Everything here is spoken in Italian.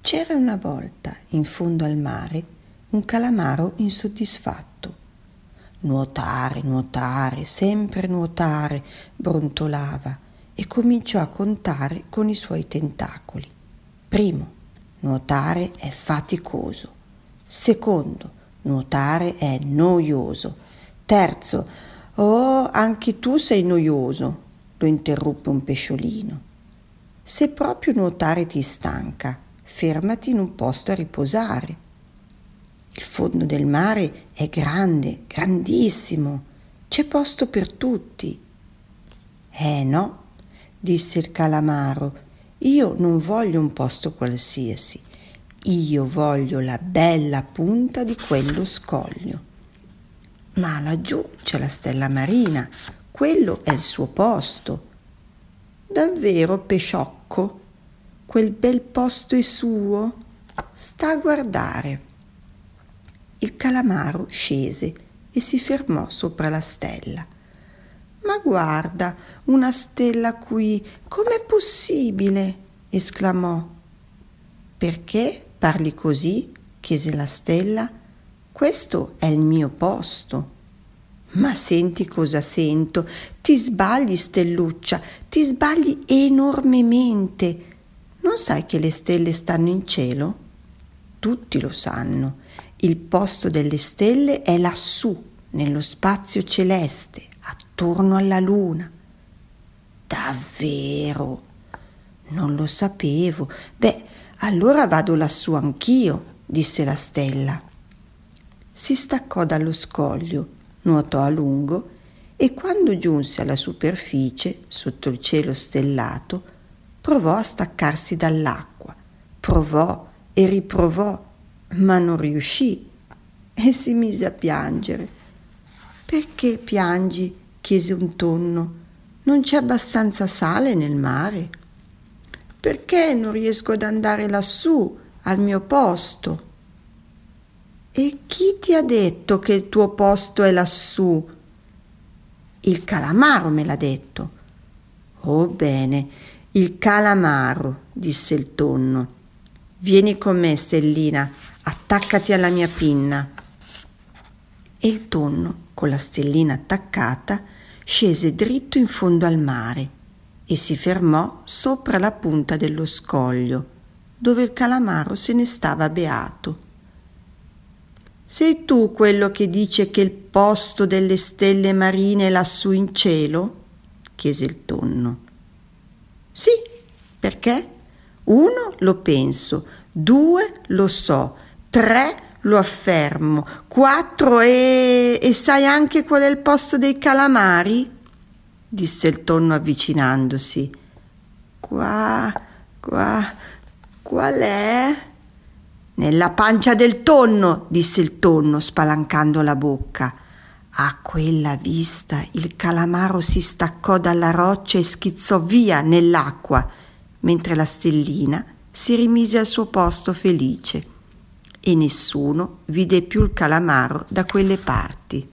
C'era una volta in fondo al mare un calamaro insoddisfatto. Nuotare, nuotare, sempre nuotare, brontolava e cominciò a contare con i suoi tentacoli. Primo, nuotare è faticoso. Secondo, nuotare è noioso. Terzo, oh, anche tu sei noioso, lo interruppe un pesciolino. Se proprio nuotare ti stanca, fermati in un posto a riposare. Il fondo del mare è grande, grandissimo, c'è posto per tutti. No, disse il calamaro, io non voglio un posto qualsiasi, io voglio la bella punta di quello scoglio. Ma laggiù c'è la stella marina, quello è il suo posto. Davvero, pesciocco? Quel bel posto è suo? Sta a guardare. Il calamaro scese e si fermò sopra la stella. Ma guarda, una stella qui, com'è possibile? Esclamò. Perché parli così? Chiese la stella. Questo è il mio posto. Ma senti cosa sento? Ti sbagli, stelluccia, ti sbagli enormemente. Non sai che le stelle stanno in cielo? Tutti lo sanno. Il posto delle stelle è lassù, nello spazio celeste, attorno alla luna. Davvero? Non lo sapevo. Beh, allora vado lassù anch'io, disse la stella. Si staccò dallo scoglio, nuotò a lungo e quando giunse alla superficie, sotto il cielo stellato, provò a staccarsi dall'acqua. Provò e riprovò, ma non riuscì e si mise a piangere. Perché piangi? Chiese un tonno. Non c'è abbastanza sale nel mare? Perché non riesco ad andare lassù, al mio posto? E chi ti ha detto che il tuo posto è lassù? Il calamaro me l'ha detto. Oh bene, il calamaro, disse il tonno. Vieni con me, stellina, attaccati alla mia pinna. E il tonno, con la stellina attaccata, scese dritto in fondo al mare e si fermò sopra la punta dello scoglio, dove il calamaro se ne stava beato. Sei tu quello che dice che il posto delle stelle marine è lassù in cielo? Chiese il tonno. Sì, perché? 1 lo penso, 2 lo so, 3 lo affermo, 4 e sai anche qual è il posto dei calamari? Disse il tonno avvicinandosi. Qual è? Nella pancia del tonno, disse il tonno spalancando la bocca. A quella vista il calamaro si staccò dalla roccia e schizzò via nell'acqua, mentre la stellina si rimise al suo posto felice e nessuno vide più il calamaro da quelle parti.